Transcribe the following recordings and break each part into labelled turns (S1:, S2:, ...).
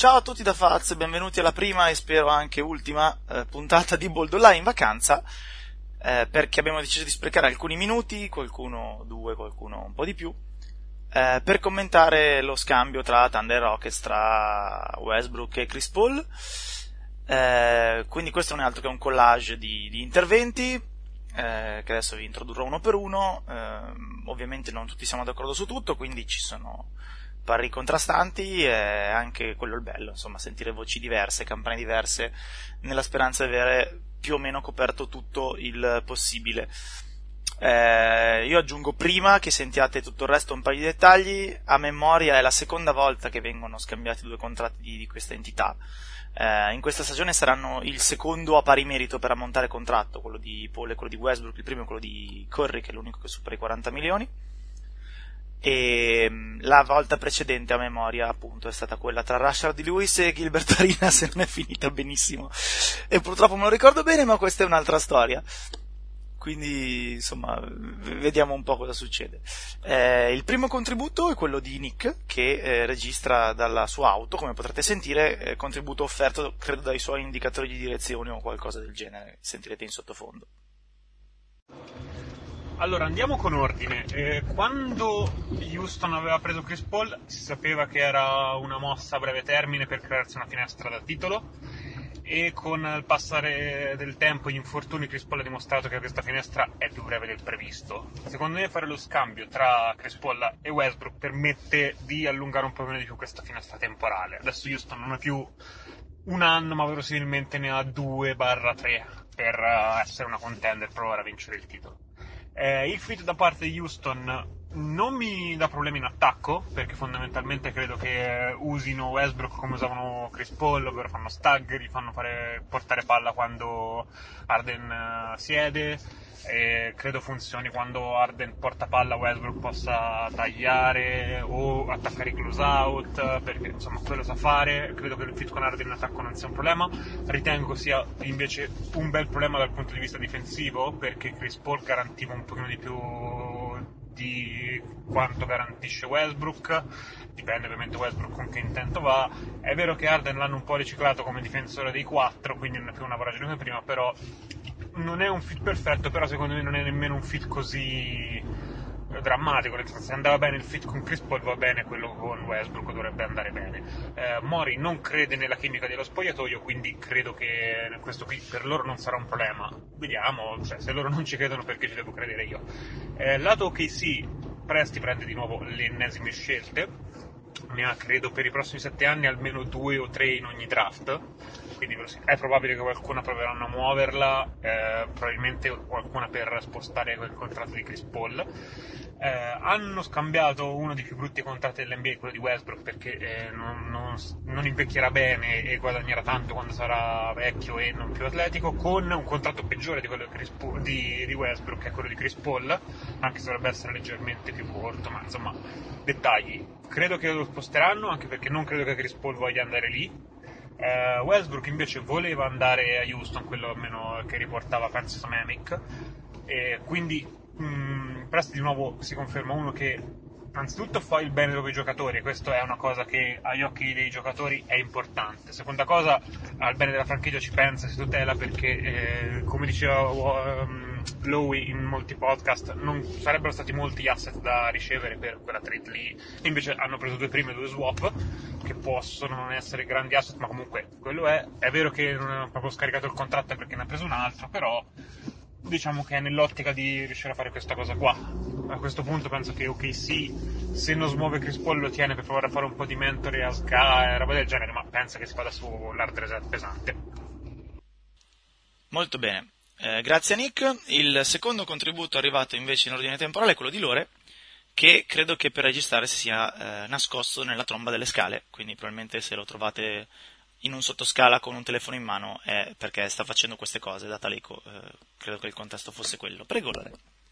S1: Ciao a tutti da Faz e benvenuti alla prima e spero anche ultima puntata di Bold Online in vacanza, perché abbiamo deciso di sprecare alcuni minuti, qualcuno 2, qualcuno un po' di più, per commentare lo scambio tra Thunder Rockets, tra Westbrook e Chris Paul. Quindi questo non è altro che un collage di interventi, che adesso vi introdurrò uno per uno. Ovviamente non tutti siamo d'accordo su tutto, quindi ci sono pareri contrastanti, e anche quello è il bello, insomma, sentire voci diverse, campane diverse, nella speranza di avere più o meno coperto tutto il possibile. Io aggiungo, prima che sentiate tutto il resto, un paio di dettagli. A memoria è la seconda volta che vengono scambiati due contratti di questa entità. In questa stagione saranno il secondo a pari merito per ammontare contratto, quello di Paul e quello di Westbrook. Il primo è quello di Curry, che è l'unico che supera i 40 milioni. E la volta precedente, a memoria, appunto, è stata quella tra Rashard Lewis e Gilbert Arenas, e non è finita benissimo, e purtroppo me lo ricordo bene, ma questa è un'altra storia. Quindi, insomma, vediamo un po' cosa succede. Il primo contributo è quello di Nick, che registra dalla sua auto, come potrete sentire, contributo offerto, credo, dai suoi indicatori di direzione o qualcosa del genere, sentirete in sottofondo.
S2: Allora, andiamo con ordine. Quando Houston aveva preso Chris Paul si sapeva che era una mossa a breve termine per crearsi una finestra da titolo, e con il passare del tempo e gli infortuni Chris Paul ha dimostrato che questa finestra è più breve del previsto. Secondo me fare lo scambio tra Chris Paul e Westbrook permette di allungare un po' meno di più questa finestra temporale. Adesso Houston non ha più un anno, ma verosimilmente ne ha 2-3 per essere una contender, provare a vincere il titolo. Il fit da parte di Houston non mi dà problemi in attacco, perché fondamentalmente credo che usino Westbrook come usavano Chris Paul, ovvero fanno stagger, gli fanno portare palla quando Harden siede, e credo funzioni quando Harden porta palla, Westbrook possa tagliare o attaccare i close out, perché insomma quello sa fare. Credo che il fit con Harden in attacco non sia un problema. Ritengo sia invece un bel problema dal punto di vista difensivo, perché Chris Paul garantiva un pochino di più di quanto garantisce Westbrook. Dipende ovviamente Westbrook con che intento va. È vero che Harden l'hanno un po' riciclato come difensore dei 4, quindi non è più una voragine come prima, però non è un fit perfetto, però secondo me non è nemmeno un fit così drammatico. Se andava bene il fit con Chris Paul, va bene quello con Westbrook, dovrebbe andare bene. Mori non crede nella chimica dello spogliatoio, quindi credo che questo qui per loro non sarà un problema. Vediamo, se loro non ci credono, perché ci devo credere io. Lato OKC, Presti prende di nuovo le ennesime scelte, ne ha credo per i prossimi 7 anni almeno 2 o 3 in ogni draft, quindi è probabile che qualcuna proveranno a muoverla, probabilmente qualcuna per spostare quel contratto di Chris Paul. Hanno scambiato uno dei più brutti contratti dell'NBA, quello di Westbrook, perché non invecchierà bene e guadagnerà tanto quando sarà vecchio e non più atletico, con un contratto peggiore di quello di Westbrook, che è quello di Chris Paul, anche se dovrebbe essere leggermente più corto, ma insomma, dettagli. Credo che lo sposteranno, anche perché non credo che Chris Paul voglia andare lì. Westbrook invece voleva andare a Houston, quello almeno che riportava Francis Mamick, e quindi Presti di nuovo si conferma uno che anzitutto fa il bene dei giocatori, e questo è una cosa che agli occhi dei giocatori è importante. Seconda cosa, al bene della franchigia ci pensa, si tutela, perché come diceva Lowy in molti podcast, non sarebbero stati molti gli asset da ricevere per quella trade lì, invece hanno preso 2 prime e 2 swap, che possono non essere grandi asset, ma comunque quello è vero che non ha proprio scaricato il contratto perché ne ha preso un altro, però diciamo che è nell'ottica di riuscire a fare questa cosa qua. A questo punto penso che OKC, se non smuove Chris Paul, lo tiene per provare a fare un po' di mentore a SGA e roba del genere, ma penso che si vada sull'hard reset pesante.
S1: Molto bene, grazie a Nick. Il secondo contributo arrivato invece in ordine temporale è quello di Lore, che credo che per registrare si sia nascosto nella tromba delle scale, quindi probabilmente se lo trovate in un sottoscala con un telefono in mano è perché sta facendo queste cose, data l'eco. Credo che il contesto fosse quello. Prego, Lore.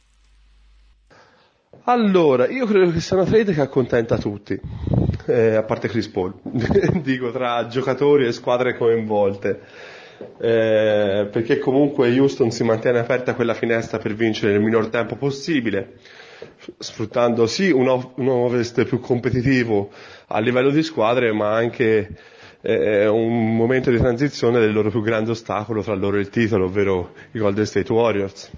S3: Allora, io credo che sia una trade che accontenta tutti, a parte Chris Paul, dico, tra giocatori e squadre coinvolte, perché comunque Houston si mantiene aperta quella finestra per vincere nel minor tempo possibile, sfruttando sì un ovest più competitivo a livello di squadre, ma anche è un momento di transizione del loro più grande ostacolo fra loro e il titolo, ovvero i Golden State Warriors.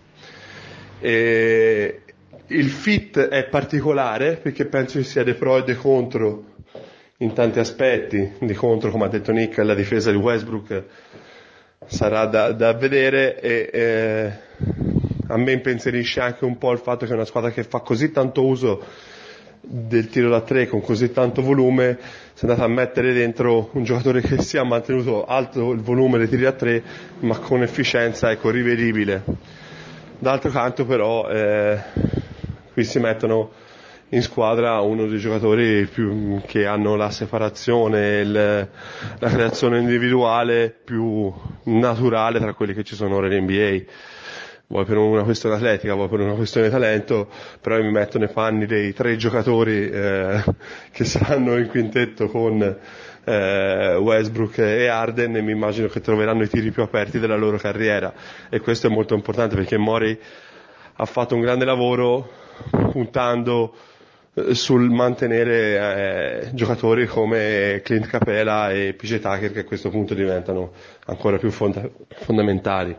S3: E il fit è particolare perché penso ci sia dei pro e dei contro in tanti aspetti. Di contro, come ha detto Nick, la difesa di Westbrook sarà da vedere, e a me impensierisce anche un po' il fatto che è una squadra che fa così tanto uso del tiro da tre con così tanto volume, si è andata a mettere dentro un giocatore che si è mantenuto alto il volume dei tiri da tre ma con efficienza, ecco, rivedibile. D'altro canto però qui si mettono in squadra uno dei giocatori più che hanno la separazione, la creazione individuale più naturale tra quelli che ci sono ora in NBA. Vuoi per una questione atletica, vuoi per una questione di talento, però mi metto nei panni dei 3 giocatori che saranno in quintetto con Westbrook e Harden, e mi immagino che troveranno i tiri più aperti della loro carriera, e questo è molto importante perché Morey ha fatto un grande lavoro puntando sul mantenere giocatori come Clint Capela e PJ Tucker, che a questo punto diventano ancora più fondamentali.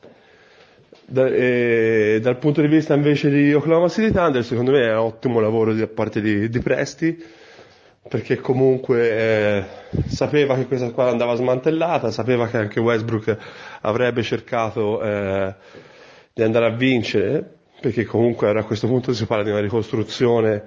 S3: Dal punto di vista invece di Oklahoma City Thunder, secondo me è un ottimo lavoro da parte di Presti, perché comunque sapeva che questa squadra andava smantellata, sapeva che anche Westbrook avrebbe cercato di andare a vincere, perché comunque a questo punto si parla di una ricostruzione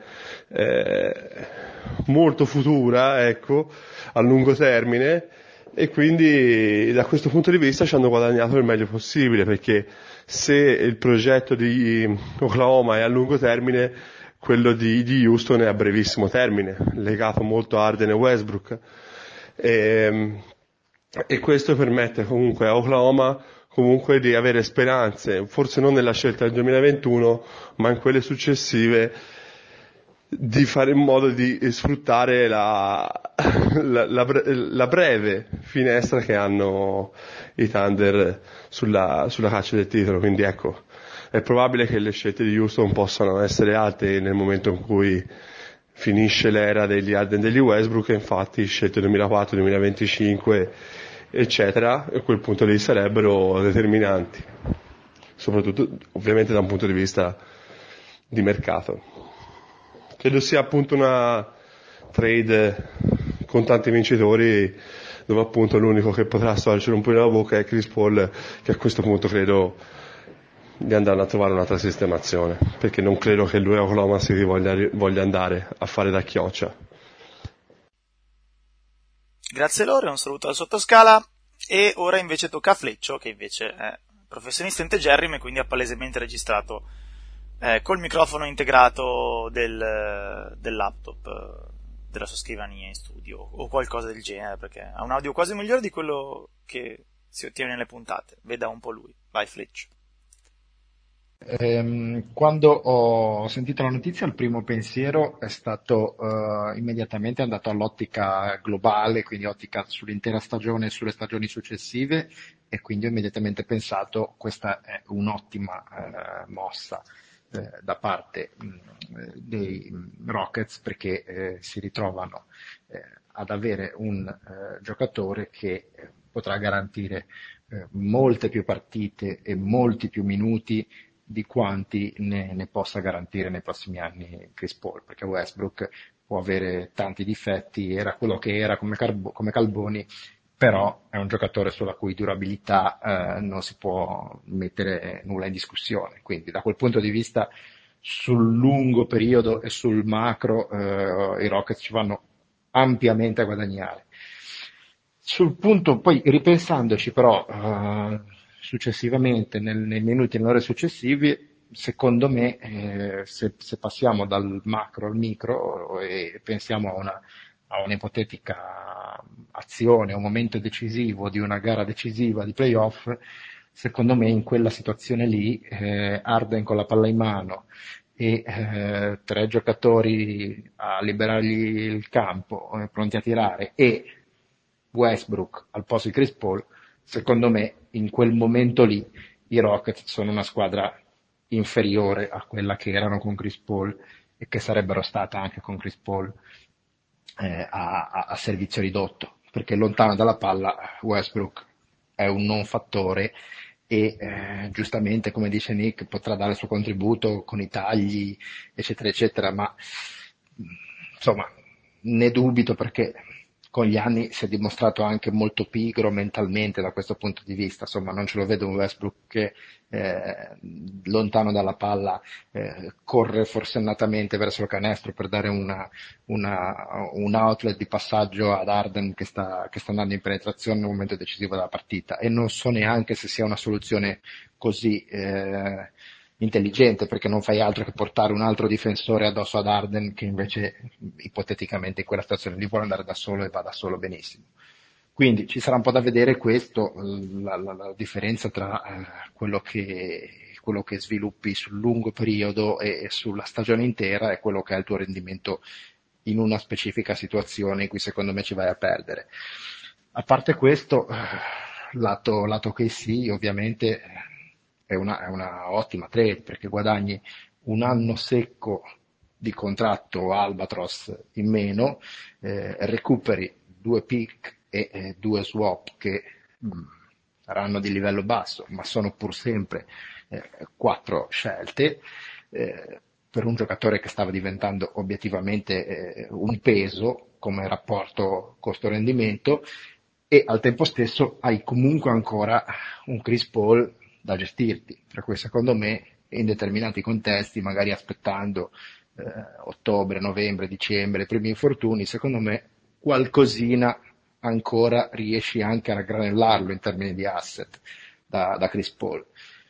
S3: molto futura, ecco, a lungo termine, e quindi da questo punto di vista ci hanno guadagnato il meglio possibile, perché se il progetto di Oklahoma è a lungo termine, quello di Houston è a brevissimo termine, legato molto a Harden e Westbrook, e questo permette comunque a Oklahoma comunque di avere speranze, forse non nella scelta del 2021, ma in quelle successive, di fare in modo di sfruttare la breve finestra che hanno i Thunder sulla caccia del titolo. Quindi ecco, è probabile che le scelte di Houston possano essere alte nel momento in cui finisce l'era degli Harden e degli Westbrook, e infatti scelte 2004, 2025 eccetera, e a quel punto lì sarebbero determinanti, soprattutto ovviamente da un punto di vista di mercato. Credo sia appunto una trade con tanti vincitori, dove appunto l'unico che potrà storcere un po' la bocca è Chris Paul, che a questo punto credo di andare a trovare un'altra sistemazione, perché non credo che lui a Oklahoma City voglia andare a fare da chioccia.
S1: Grazie Lore, un saluto al sottoscala, e ora invece tocca a Fleccio, che invece è professionista integerrimo e quindi ha palesemente registrato col microfono integrato del laptop della sua scrivania in studio o qualcosa del genere, perché ha un audio quasi migliore di quello che si ottiene nelle puntate. Veda un po' lui. Vai Fleccio.
S4: Quando ho sentito la notizia, il primo pensiero è stato immediatamente andato all'ottica globale, quindi ottica sull'intera stagione e sulle stagioni successive, e quindi ho immediatamente pensato questa è un'ottima mossa da parte dei Rockets, perché si ritrovano ad avere un giocatore che potrà garantire molte più partite e molti più minuti di quanti ne possa garantire nei prossimi anni Chris Paul, perché Westbrook può avere tanti difetti, era quello che era come Calboni, però è un giocatore sulla cui durabilità non si può mettere nulla in discussione. Quindi da quel punto di vista, sul lungo periodo e sul macro i Rockets ci vanno ampiamente a guadagnare. Sul punto, poi ripensandoci però successivamente, nei minuti e nelle ore successivi, secondo me se passiamo dal macro al micro e pensiamo a un'ipotetica azione, un momento decisivo di una gara decisiva di playoff, secondo me in quella situazione lì Harden con la palla in mano e 3 giocatori a liberargli il campo, pronti a tirare, e Westbrook al posto di Chris Paul, secondo me in quel momento lì i Rockets sono una squadra inferiore a quella che erano con Chris Paul e che sarebbero stata anche con Chris Paul a servizio ridotto. perché lontano dalla palla Westbrook è un non fattore e giustamente, come dice Nick, potrà dare il suo contributo con i tagli, eccetera, eccetera, ma insomma ne dubito perché con gli anni si è dimostrato anche molto pigro mentalmente da questo punto di vista, insomma non ce lo vedo un Westbrook che lontano dalla palla corre forsennatamente verso il canestro per dare un outlet di passaggio ad Harden che sta andando in penetrazione nel momento decisivo della partita, e non so neanche se sia una soluzione così intelligente, perché non fai altro che portare un altro difensore addosso ad Harden che invece ipoteticamente in quella situazione lì vuole andare da solo e va da solo benissimo. Quindi ci sarà un po' da vedere questo, la differenza tra quello che sviluppi sul lungo periodo e sulla stagione intera e quello che è il tuo rendimento in una specifica situazione in cui secondo me ci vai a perdere. A parte questo, lato che sì, ovviamente è una ottima trade perché guadagni un anno secco di contratto Albatros in meno, recuperi 2 pick e 2 swap che saranno di livello basso, ma sono pur sempre 4 scelte per un giocatore che stava diventando obiettivamente un peso come rapporto costo-rendimento, e al tempo stesso hai comunque ancora un Chris Paul da gestirti, per cui secondo me in determinati contesti, magari aspettando ottobre, novembre, dicembre, i primi infortuni, secondo me qualcosina ancora riesci anche a raggranellarlo in termini di asset da Chris Paul.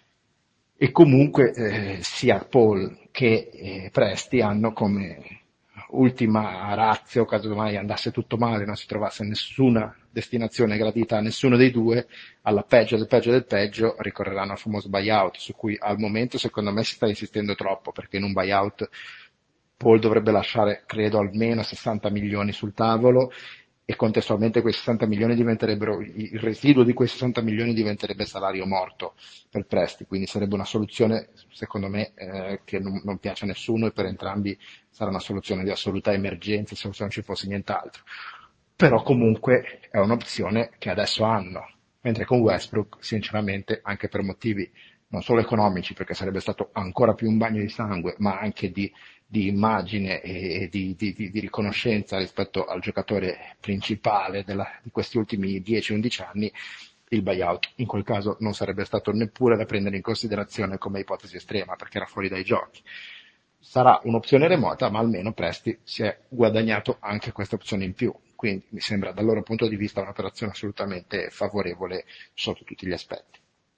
S4: E comunque sia Paul che Presti hanno come ultima ratio, caso mai andasse tutto male, non si trovasse nessuna destinazione gradita a nessuno dei due, alla peggio del peggio del peggio ricorreranno al famoso buyout, su cui al momento secondo me si sta insistendo troppo, perché in un buyout Paul dovrebbe lasciare credo almeno 60 milioni sul tavolo, e contestualmente quei 60 milioni diventerebbero, il residuo di quei 60 milioni diventerebbe salario morto per Presti, quindi sarebbe una soluzione secondo me che non piace a nessuno, e per entrambi sarà una soluzione di assoluta emergenza se non ci fosse nient'altro. Però comunque è un'opzione che adesso hanno, mentre con Westbrook sinceramente, anche per motivi non solo economici, perché sarebbe stato ancora più un bagno di sangue, ma anche di immagine e di riconoscenza rispetto al giocatore principale di questi ultimi 10-11 anni, il buyout in quel caso non sarebbe stato neppure da prendere in considerazione come ipotesi estrema, perché era fuori dai giochi. Sarà un'opzione remota, ma almeno Presti si è guadagnato anche questa opzione in più, quindi mi sembra dal loro punto di vista un'operazione assolutamente favorevole sotto tutti gli aspetti.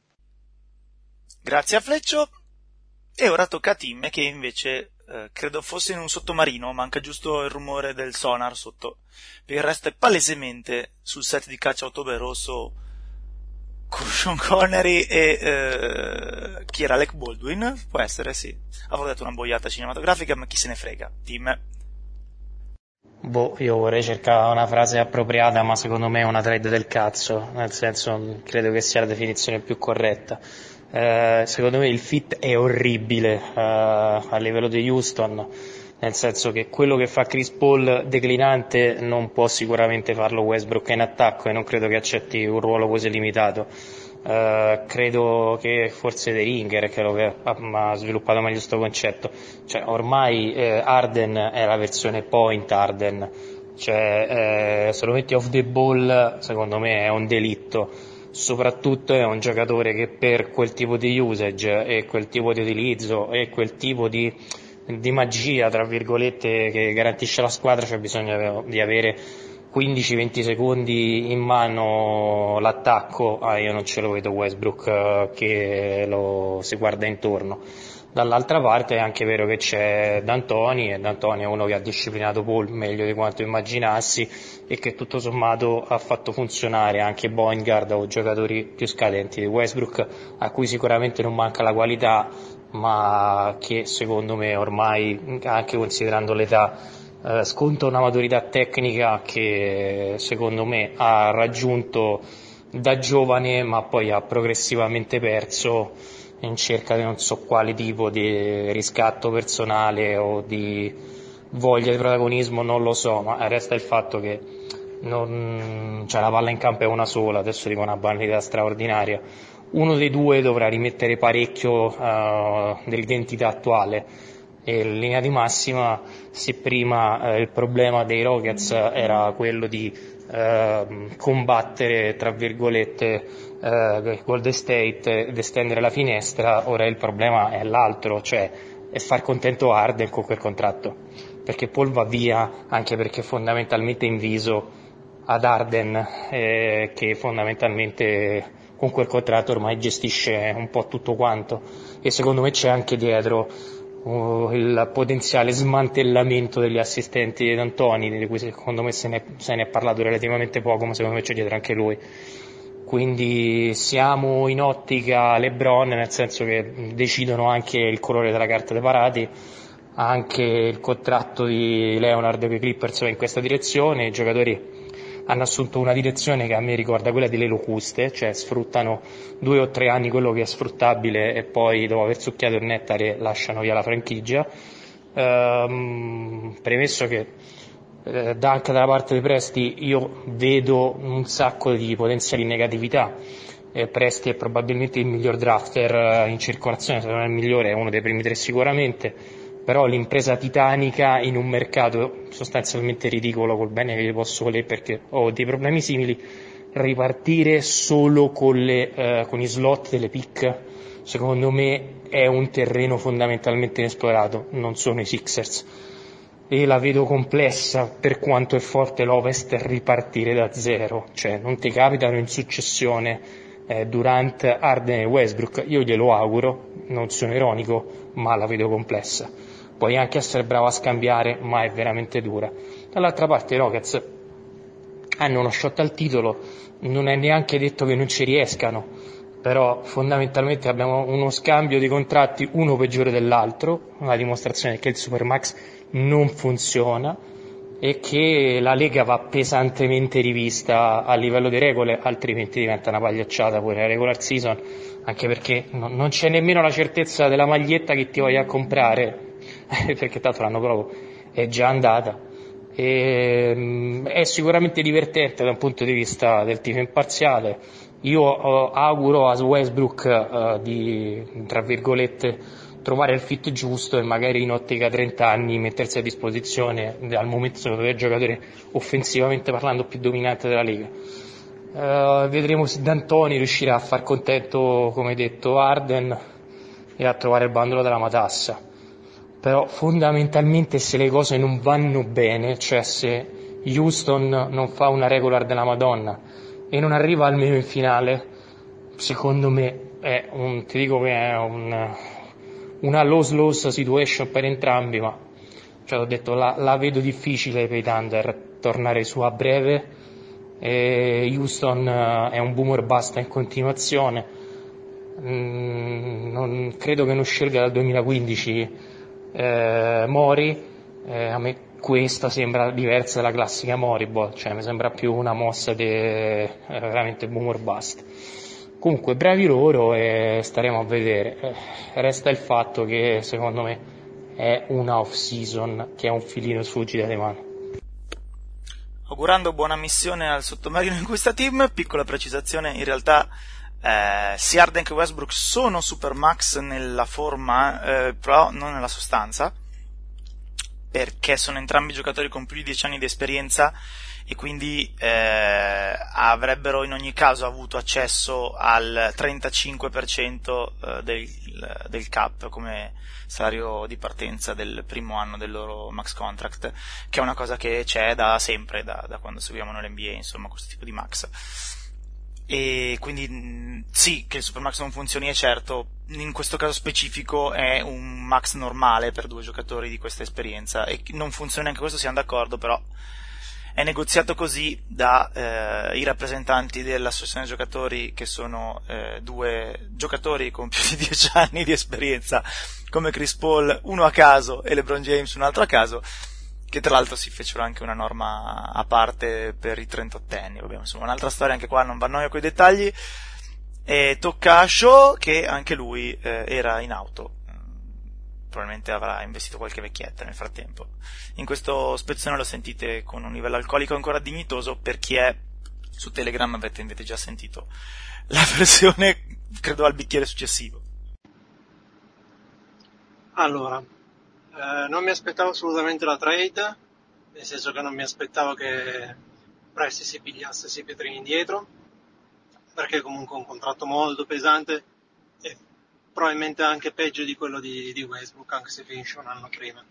S1: Grazie a Fleccio. E ora tocca a Tim, che invece credo fosse in un sottomarino, manca giusto il rumore del sonar sotto. Per il resto è palesemente sul set di Caccia Ottobre Rosso con Sean Connery e chi era, Alec Baldwin? Può essere, sì. Avevo detto una boiata cinematografica, ma chi se ne frega. Tim.
S5: Io vorrei cercare una frase appropriata, ma secondo me è una trade del cazzo, nel senso, credo che sia la definizione più corretta. Secondo me il fit è orribile a livello di Houston, nel senso che quello che fa Chris Paul declinante non può sicuramente farlo Westbrook in attacco, e non credo che accetti un ruolo così limitato. Credo che forse De Ringer che ha sviluppato meglio questo concetto, cioè ormai Harden è la versione point Harden, cioè se lo metti off the ball secondo me è un delitto, soprattutto è un giocatore che per quel tipo di usage e quel tipo di utilizzo e quel tipo di magia tra virgolette che garantisce la squadra c'è bisogno di avere 15-20 secondi in mano l'attacco. Io non ce lo vedo Westbrook che si guarda intorno. Dall'altra parte è anche vero che c'è D'Antoni, e D'Antoni è uno che ha disciplinato Paul meglio di quanto immaginassi e che tutto sommato ha fatto funzionare anche Boingard o giocatori più scadenti di Westbrook, a cui sicuramente non manca la qualità, ma che secondo me ormai, anche considerando l'età, sconta una maturità tecnica che secondo me ha raggiunto da giovane, ma poi ha progressivamente perso in cerca di non so quale tipo di riscatto personale o di voglia di protagonismo, non lo so, ma resta il fatto che cioè la palla in campo è una sola, adesso dico una banalità straordinaria. Uno dei due dovrà rimettere parecchio dell'identità attuale. E in linea di massima, se prima il problema dei Rockets era quello di combattere, tra virgolette, Golden State ed estendere la finestra, ora il problema è l'altro, cioè è far contento Harden con quel contratto, perché Paul va via anche perché fondamentalmente è inviso ad Harden, che fondamentalmente con quel contratto ormai gestisce un po' tutto quanto, e secondo me c'è anche dietro il potenziale smantellamento degli assistenti di D'Antoni, di cui secondo me se ne è parlato relativamente poco, ma secondo me c'è dietro anche lui. Quindi siamo in ottica LeBron, nel senso che decidono anche il colore della carta dei parati, anche il contratto di Leonard che i Clippers va in questa direzione, i giocatori hanno assunto una direzione che a me ricorda quella delle locuste, cioè sfruttano 2 o 3 anni quello che è sfruttabile e poi dopo aver succhiato il nettare lasciano via la franchigia. Premesso che anche dalla parte dei Presti io vedo un sacco di potenziali negatività. Presti è probabilmente il miglior drafter in circolazione, se non è il migliore è uno dei primi 3 sicuramente, però l'impresa titanica in un mercato sostanzialmente ridicolo, col bene che gli posso volere perché ho dei problemi simili, ripartire solo con i slot delle pick secondo me è un terreno fondamentalmente inesplorato, non sono i Sixers, e la vedo complessa per quanto è forte l'Ovest ripartire da zero, cioè non ti capitano in successione Durant, Harden e Westbrook, io glielo auguro, non sono ironico, ma la vedo complessa. Puoi anche essere bravo a scambiare, ma è veramente dura. Dall'altra parte i Rockets hanno uno shot al titolo, non è neanche detto che non ci riescano, però fondamentalmente abbiamo uno scambio di contratti uno peggiore dell'altro, una dimostrazione che il Supermax non funziona e che la Lega va pesantemente rivista a livello di regole, altrimenti diventa una pagliacciata pure la regular season, anche perché non c'è nemmeno la certezza della maglietta che ti voglia a comprare, perché tanto l'anno proprio è già andata. È sicuramente divertente da un punto di vista del tifo imparziale. Io auguro a Westbrook di, tra virgolette, trovare il fit giusto e magari in ottica 30 anni mettersi a disposizione al momento del giocatore offensivamente parlando più dominante della Lega. Vedremo se D'Antoni riuscirà a far contento, come detto, Harden e a trovare il bandolo della matassa. Però fondamentalmente se le cose non vanno bene, cioè se Houston non fa una regular della Madonna e non arriva almeno in finale, secondo me ti dico che è una lose-lose situation per entrambi, ma cioè, ho detto la vedo difficile per i Thunder tornare su a breve. Houston è un boomer basta in continuazione, non credo che non scelga dal 2015 Mori, a me questa sembra diversa dalla classica Mori, cioè mi sembra più una mossa di veramente boomer bust. Comunque bravi loro e staremo a vedere. Resta il fatto che secondo me è una off season che è un filino sfuggita di mano.
S1: Augurando buona missione al sottomarino in questa team, piccola precisazione, in realtà sia Harden che Westbrook sono Supermax nella forma, però non nella sostanza, perché sono entrambi giocatori con più di 10 anni di esperienza e quindi avrebbero in ogni caso avuto accesso al 35% del cap come salario di partenza del primo anno del loro max contract, che è una cosa che c'è da sempre, da quando seguiamo l'NBA, insomma, questo tipo di max. E quindi sì, che il Supermax non funzioni è certo, in questo caso specifico è un max normale per 2 giocatori di questa esperienza e non funziona anche questo, siamo d'accordo, però è negoziato così da i rappresentanti dell'associazione giocatori, che sono 2 giocatori con più di 10 anni di esperienza come Chris Paul, uno a caso, e LeBron James un altro a caso, che tra l'altro si fecero anche una norma a parte per i 38enni, vabbè, insomma un'altra storia, anche qua non va a noia coi dettagli. E tocca a Shaw, che anche lui era in auto probabilmente avrà investito qualche vecchietta nel frattempo. In questo spezzone lo sentite con un livello alcolico ancora dignitoso. Per chi è su Telegram avete già sentito la versione, credo, al bicchiere successivo.
S6: Allora, non mi aspettavo assolutamente la trade, nel senso che non mi aspettavo che Presti si pigliasse CP3 indietro, perché comunque è un contratto molto pesante e probabilmente anche peggio di quello di Westbrook, anche se finisce un anno prima.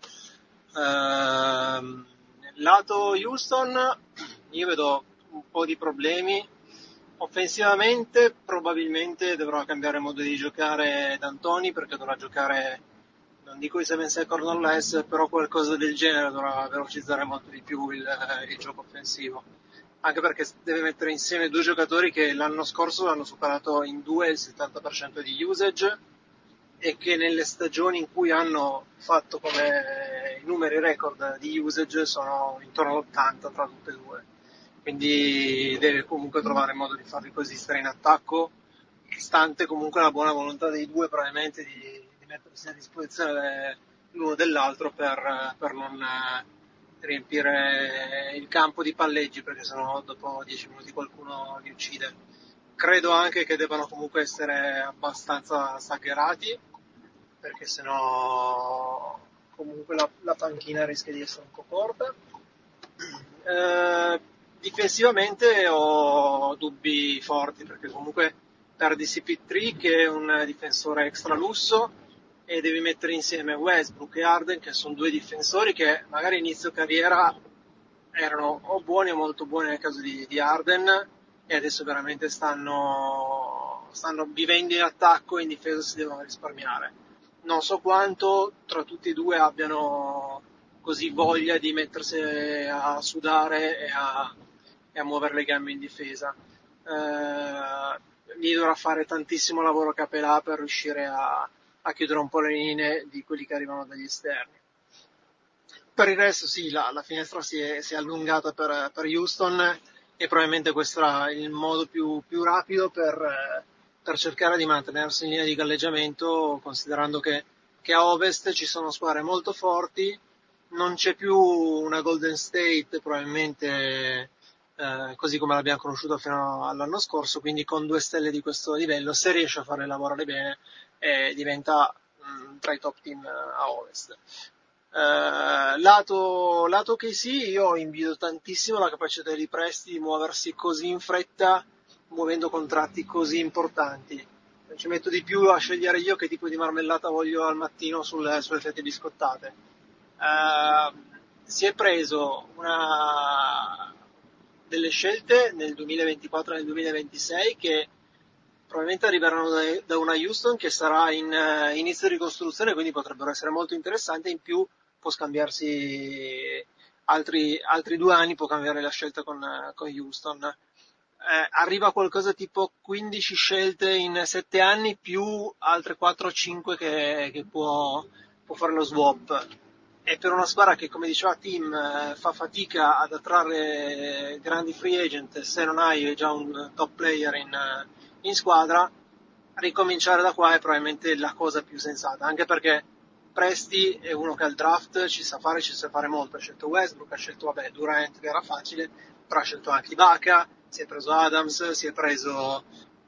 S6: Lato Houston, io vedo un po' di problemi. Offensivamente probabilmente dovrà cambiare modo di giocare D'Antoni, perché dovrà giocare, non dico i 7 second or less, però qualcosa del genere, dovrà velocizzare molto di più il gioco offensivo, anche perché deve mettere insieme due giocatori che l'anno scorso hanno superato in due il 70% di usage e che nelle stagioni in cui hanno fatto come i numeri record di usage sono intorno all'80 tra tutte e due. Quindi deve comunque trovare modo di farli coesistere in attacco, stante comunque la buona volontà dei due probabilmente di mettersi a disposizione l'uno dell'altro per non riempire il campo di palleggi, perché sennò dopo 10 minuti qualcuno li uccide. Credo anche che debbano comunque essere abbastanza staggerati, perché sennò comunque la panchina rischia di essere un po' corta. Difensivamente ho dubbi forti, perché comunque perdi CP3 che è un difensore extra lusso e devi mettere insieme Westbrook e Harden, che sono due difensori che magari inizio carriera erano o buoni o molto buoni nel caso di Harden, e adesso veramente stanno vivendo in attacco e in difesa si devono risparmiare. Non so quanto tra tutti e due abbiano così voglia di mettersi a sudare e a muovere le gambe in difesa. Gli dovrà fare tantissimo lavoro Capelà per riuscire a chiudere un po' le linee di quelli che arrivano dagli esterni. Per il resto sì, la finestra si è allungata per Houston, e probabilmente questo sarà il modo più rapido per cercare di mantenersi in linea di galleggiamento, considerando che a Ovest ci sono squadre molto forti, non c'è più una Golden State probabilmente così come l'abbiamo conosciuta fino all'anno scorso, quindi con due stelle di questo livello, se riesce a farle lavorare bene, diventa tra i top team a Ovest. Lato che sì, io invidio tantissimo la capacità di Presti di muoversi così in fretta, muovendo contratti così importanti. Ci metto di più a scegliere io che tipo di marmellata voglio al mattino sulle fette biscottate. Si è preso delle scelte nel 2024 e nel 2026 che probabilmente arriveranno da una Houston che sarà in inizio di ricostruzione, quindi potrebbero essere molto interessanti. In più può scambiarsi altri 2 anni, può cambiare la scelta con Houston. Arriva qualcosa tipo 15 scelte in 7 anni più altre 4 o 5 che può fare lo swap. E per una squadra che, come diceva Tim, fa fatica ad attrarre grandi free agent se non hai già un top player in squadra, ricominciare da qua è probabilmente la cosa più sensata, anche perché Presti è uno che al draft ci sa fare molto. Ha scelto Westbrook, ha scelto Durant, che era facile, però ha scelto anche Ibaka, si è preso Adams, si è preso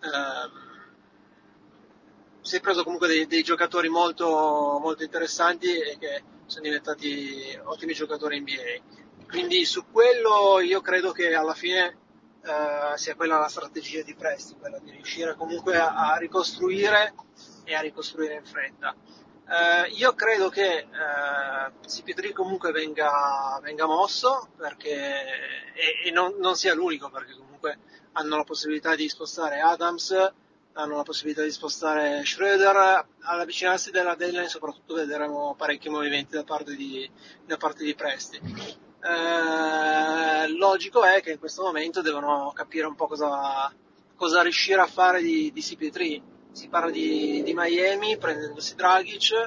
S6: comunque dei giocatori molto, molto interessanti e che sono diventati ottimi giocatori NBA. Quindi su quello io credo che alla fine sia quella la strategia di Presti, quella di riuscire comunque a ricostruire e a ricostruire in fretta. Io credo che CP3 comunque venga mosso, perché e non sia l'unico, perché comunque hanno la possibilità di spostare Adams, hanno la possibilità di spostare Schroeder. All'avvicinarsi della deadline soprattutto vedremo parecchi movimenti da parte di Presti. Logico è che in questo momento devono capire un po' cosa riuscire a fare di CP3. Si parla di Miami prendendosi Dragic,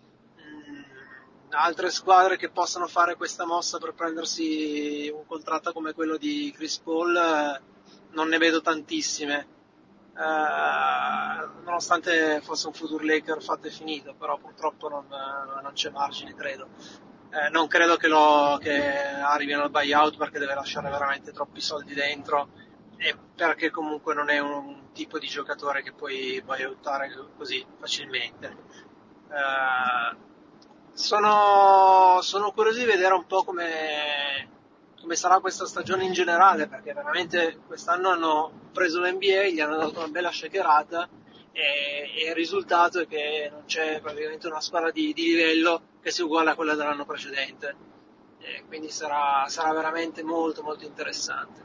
S6: altre squadre che possono fare questa mossa per prendersi un contratto come quello di Chris Paul non ne vedo tantissime. nonostante fosse un future Laker fatto e finito, però purtroppo non c'è margine, credo. Non credo che arrivino al buyout, perché deve lasciare veramente troppi soldi dentro, e perché comunque non è un tipo di giocatore che puoi buyoutare così facilmente. Sono curioso di vedere un po' come sarà questa stagione in generale, perché veramente quest'anno hanno preso l'NBA, gli hanno dato una bella shakerata, e il risultato è che non c'è praticamente una squadra di livello che sia uguale a quella dell'anno precedente, quindi sarà veramente molto molto interessante.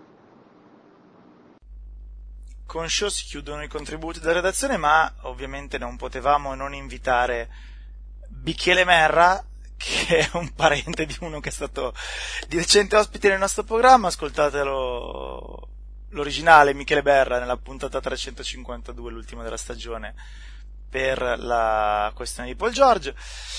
S1: Con Show si chiudono i contributi della redazione, ma ovviamente non potevamo non invitare Michele Merra, che è un parente di uno che è stato di recente ospite nel nostro programma. Ascoltatelo, l'originale Michele Berra, nella puntata 352, l'ultima della stagione, per la questione di Paul George.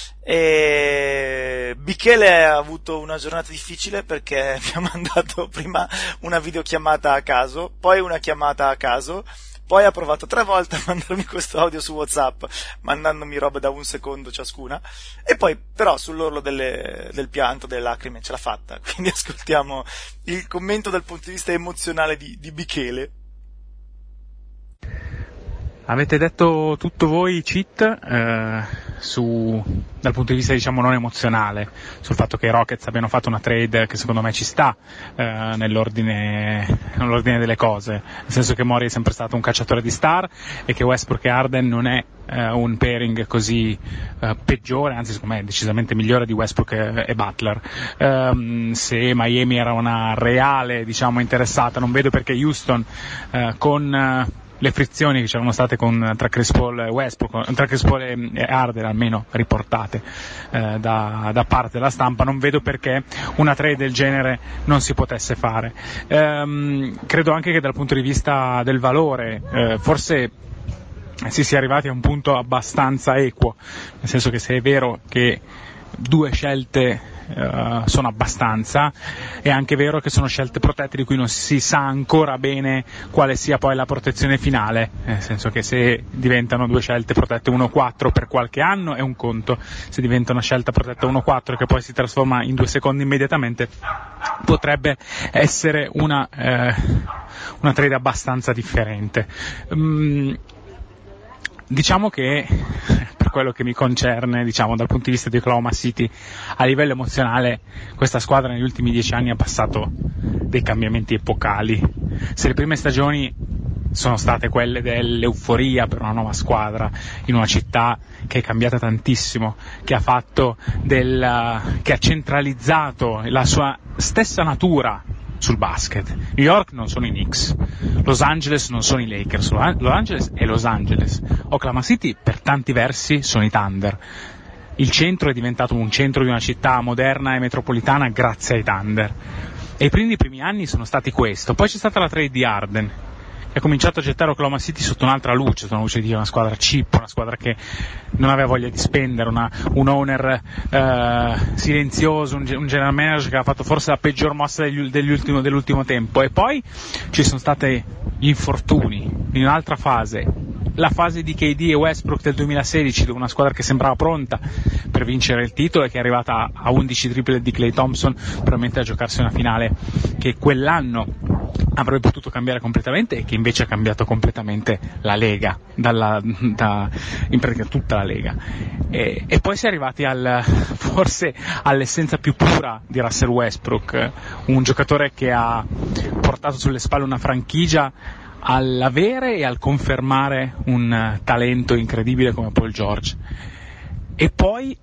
S1: E Michele ha avuto una giornata difficile, perché mi ha mandato prima una videochiamata a caso, poi una chiamata a caso, poi ha provato 3 volte a mandarmi questo audio su WhatsApp, mandandomi roba da 1 secondo ciascuna, e poi però sull'orlo del pianto, delle lacrime, ce l'ha fatta. Quindi ascoltiamo il commento dal punto di vista emozionale di Michele.
S7: Avete detto tutto voi, Cheat, dal punto di vista, diciamo, non emozionale, sul fatto che i Rockets abbiano fatto una trade che secondo me ci sta nell'ordine delle cose, nel senso che Morey è sempre stato un cacciatore di star, e che Westbrook e Harden non è un pairing così peggiore, anzi secondo me è decisamente migliore di Westbrook e Butler. Se Miami era una reale, diciamo, interessata, non vedo perché Houston, con le frizioni che c'erano state tra Chris Paul e Westbrook, tra Chris Paul e Harden, almeno riportate da parte della stampa, non vedo perché una trade del genere non si potesse fare. Credo anche che dal punto di vista del valore, forse si sia arrivati a un punto abbastanza equo, nel senso che, se è vero che 2 scelte sono abbastanza, è anche vero che sono scelte protette di cui non si sa ancora bene quale sia poi la protezione finale, nel senso che se diventano 2 scelte protette 1-4 per qualche anno è un conto, se diventa una scelta protetta 1-4 che poi si trasforma in 2 secondi immediatamente, potrebbe essere una trade abbastanza differente. Diciamo che, per quello che mi concerne, diciamo dal punto di vista di Oklahoma City, a livello emozionale questa squadra negli ultimi 10 anni ha passato dei cambiamenti epocali. Se le prime stagioni sono state quelle dell'euforia per una nuova squadra in una città che è cambiata tantissimo, che ha centralizzato la sua stessa natura sul basket. New York non sono i Knicks, Los Angeles non sono i Lakers, Los Angeles è Los Angeles, Oklahoma City per tanti versi sono i Thunder. Il centro è diventato un centro di una città moderna e metropolitana grazie ai Thunder, e i primi anni sono stati questo. Poi c'è stata la trade di Harden, che ha cominciato a gettare Oklahoma City sotto un'altra luce, sotto una luce di una squadra cheap, una squadra che non aveva voglia di spendere, un owner silenzioso, un general manager che ha fatto forse la peggior mossa dell'ultimo tempo. E poi ci sono stati gli infortuni in un'altra fase, la fase di KD e Westbrook del 2016, dove una squadra che sembrava pronta per vincere il titolo e che è arrivata a 11 triple di Klay Thompson, probabilmente a giocarsi una finale che quell'anno avrebbe potuto cambiare completamente, e che invece ha cambiato completamente la Lega, in pratica tutta la Lega. E poi si è arrivati forse all'essenza più pura di Russell Westbrook, un giocatore che ha portato sulle spalle una franchigia all'avere e al confermare un talento incredibile come Paul George. E poi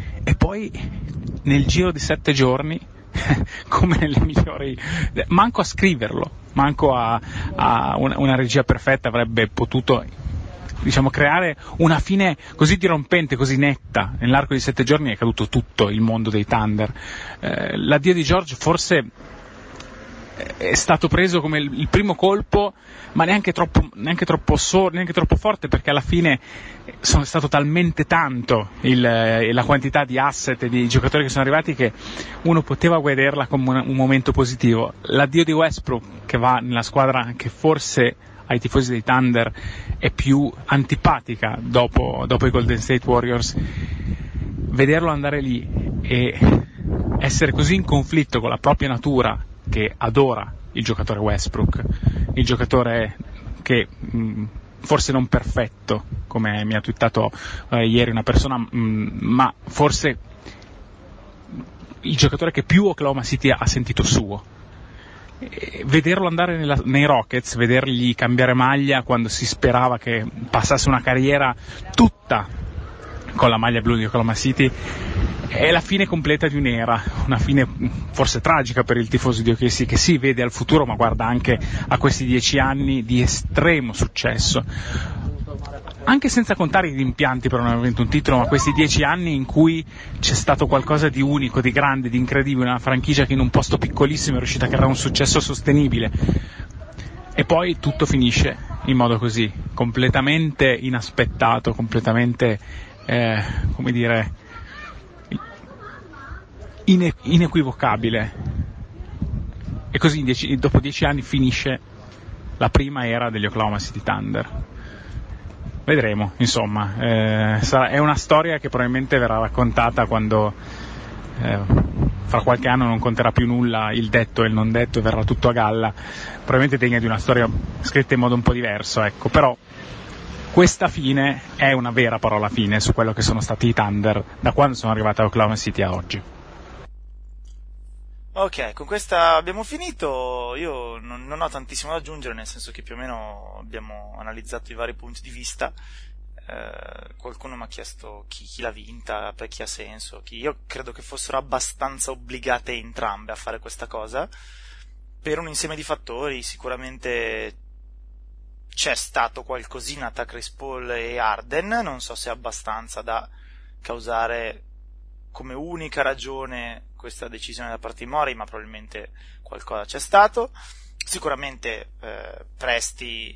S7: nel giro di 7 giorni, come nelle migliori, manco a scriverlo, manco a una regia perfetta avrebbe potuto, diciamo, creare una fine così dirompente, così netta. Nell'arco di 7 giorni è caduto tutto il mondo dei Thunder. L'addio di George forse è stato preso come il primo colpo, ma neanche troppo forte, perché alla fine sono stato talmente tanto la quantità di asset e di giocatori che sono arrivati che uno poteva vederla come un momento positivo. L'addio di Westbrook, che va nella squadra che forse ai tifosi dei Thunder è più antipatica dopo i Golden State Warriors, vederlo andare lì e essere così in conflitto con la propria natura, che adora il giocatore Westbrook, il giocatore che forse non perfetto, come mi ha twittato ieri una persona, ma forse il giocatore che più Oklahoma City ha sentito suo. E vederlo andare nei Rockets, vedergli cambiare maglia quando si sperava che passasse una carriera tutta con la maglia blu di Oklahoma City, è la fine completa di un'era, una fine forse tragica per il tifoso di OKC, che sì, vede al futuro, ma guarda anche a questi 10 anni di estremo successo, anche senza contare i rimpianti per non aver vinto un titolo, ma questi 10 anni in cui c'è stato qualcosa di unico, di grande, di incredibile, una franchigia che in un posto piccolissimo è riuscita a creare un successo sostenibile, e poi tutto finisce in modo così, completamente inaspettato, completamente come dire, inequivocabile. E così dopo 10 anni finisce la prima era degli Oklahoma City Thunder. Vedremo, insomma, è una storia che probabilmente verrà raccontata quando fra qualche anno non conterà più nulla il detto e il non detto e verrà tutto a galla, probabilmente degna di una storia scritta in modo un po' diverso, ecco. Però questa fine è una vera parola fine su quello che sono stati i Thunder da quando sono arrivati a Oklahoma City a oggi.
S1: Ok, con questa abbiamo finito. Io non ho tantissimo da aggiungere, nel senso che più o meno abbiamo analizzato i vari punti di vista. Qualcuno mi ha chiesto chi l'ha vinta, per chi ha senso. Io credo che fossero abbastanza obbligate entrambe a fare questa cosa, per un insieme di fattori. Sicuramente c'è stato qualcosina tra Chris Paul e Harden, non so se è abbastanza da causare come unica ragione questa decisione da parte di Morey, ma probabilmente qualcosa c'è stato. Sicuramente Presti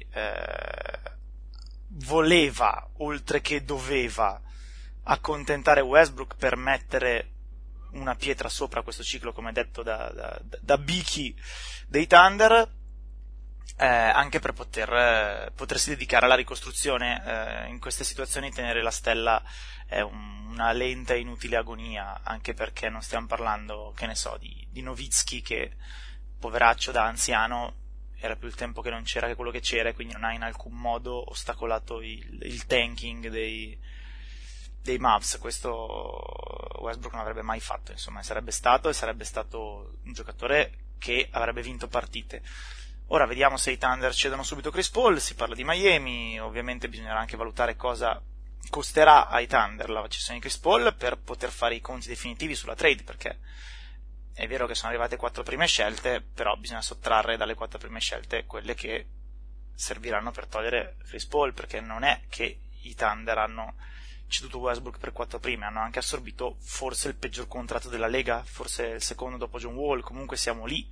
S1: voleva, oltre che doveva, accontentare Westbrook per mettere una pietra sopra questo ciclo, come detto da Bichi dei Thunder, anche per potersi dedicare alla ricostruzione. In queste situazioni tenere la stella è una lenta e inutile agonia, anche perché non stiamo parlando, che ne so, di Nowitzki, che poveraccio da anziano era più il tempo che non c'era che quello che c'era, e quindi non ha in alcun modo ostacolato il tanking dei Mavs. Questo Westbrook non avrebbe mai fatto, insomma, sarebbe stato un giocatore che avrebbe vinto partite. Ora vediamo se i Thunder cedono subito Chris Paul. Si parla di Miami, ovviamente bisognerà anche valutare cosa costerà ai Thunder la cessione di Chris Paul per poter fare i conti definitivi sulla trade, perché è vero che sono arrivate 4 prime scelte, però bisogna sottrarre dalle 4 prime scelte quelle che serviranno per togliere Chris Paul, perché non è che i Thunder hanno ceduto Westbrook per 4 prime, hanno anche assorbito forse il peggior contratto della Lega, forse il secondo dopo John Wall. Comunque siamo lì.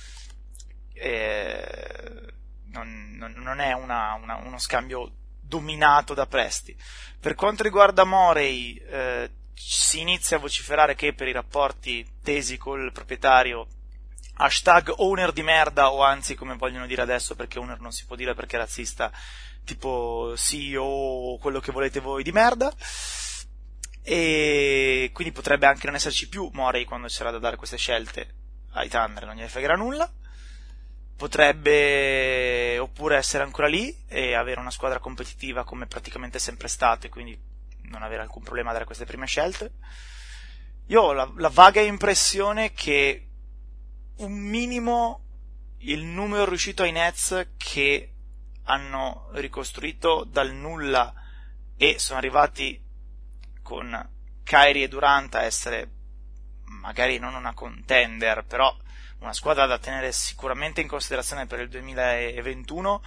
S1: Non è uno scambio dominato da Presti. Per quanto riguarda Morey, si inizia a vociferare che per i rapporti tesi col proprietario #owner di merda, o anzi, come vogliono dire adesso, perché owner non si può dire perché è razzista, tipo CEO, quello che volete voi di merda, e quindi potrebbe anche non esserci più Morey quando c'era da dare queste scelte ai Thunder, non gliene fregherà nulla. Potrebbe oppure essere ancora lì e avere una squadra competitiva come praticamente è sempre stato, e quindi non avere alcun problema a dare queste prime scelte. Io ho la vaga impressione che un minimo il numero riuscito ai Nets, che hanno ricostruito dal nulla e sono arrivati con Kyrie e Durant a essere magari non una contender, però una squadra da tenere sicuramente in considerazione per il 2021,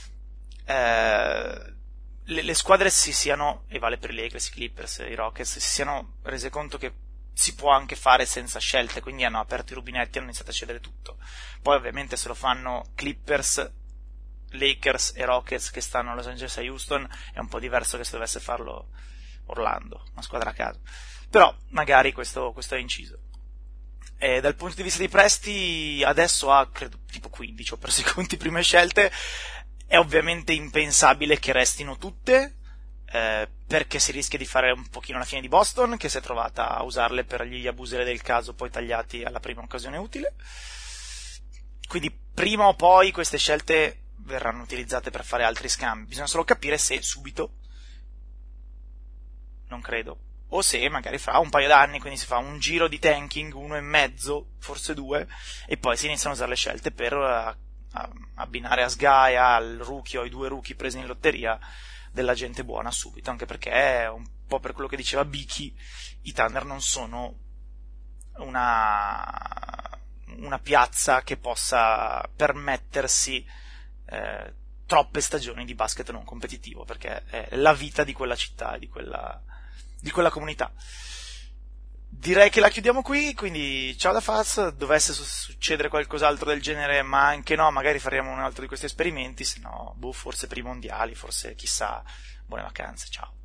S1: le squadre si siano, e vale per i Lakers, i Clippers, i Rockets, si siano rese conto che si può anche fare senza scelte, quindi hanno aperto i rubinetti e hanno iniziato a cedere tutto. Poi ovviamente se lo fanno Clippers, Lakers e Rockets che stanno a Los Angeles e Houston è un po' diverso che se dovesse farlo Orlando, una squadra a caso. Però magari questo è inciso. Dal punto di vista di Presti adesso ha, credo, tipo 15, ho perso i conti, prime scelte. È ovviamente impensabile che restino tutte, perché si rischia di fare un pochino la fine di Boston, che si è trovata a usarle per gli abuseri del caso, poi tagliati alla prima occasione utile. Quindi prima o poi queste scelte verranno utilizzate per fare altri scambi. Bisogna solo capire se subito, non credo, o se magari fra un paio d'anni, quindi si fa un giro di tanking, 1,5, forse 2, e poi si iniziano a usare le scelte per abbinare a Sgaia, al rookie o ai 2 rookie presi in lotteria, della gente buona subito, anche perché, un po' per quello che diceva Biki, i Thunder non sono una piazza che possa permettersi troppe stagioni di basket non competitivo, perché è la vita di quella città e di quella comunità. Direi che la chiudiamo qui, quindi ciao da Faz. Dovesse succedere qualcos'altro del genere, ma anche no, magari faremo un altro di questi esperimenti, se no, forse per i mondiali, forse chissà. Buone vacanze, ciao.